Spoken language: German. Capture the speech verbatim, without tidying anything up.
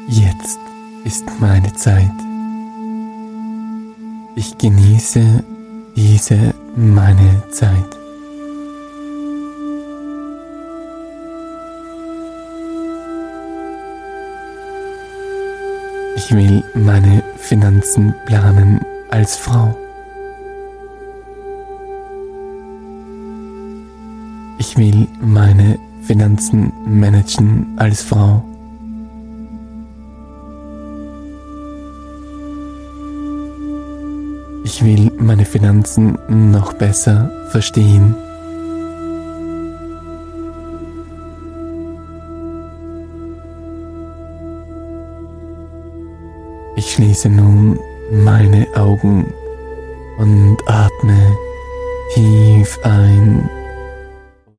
Jetzt ist meine Zeit. Ich genieße diese meine Zeit. Ich will meine Finanzen planen als Frau. Ich will meine Finanzen managen als Frau. Ich will meine Finanzen noch besser verstehen. Ich schließe nun meine Augen und atme tief ein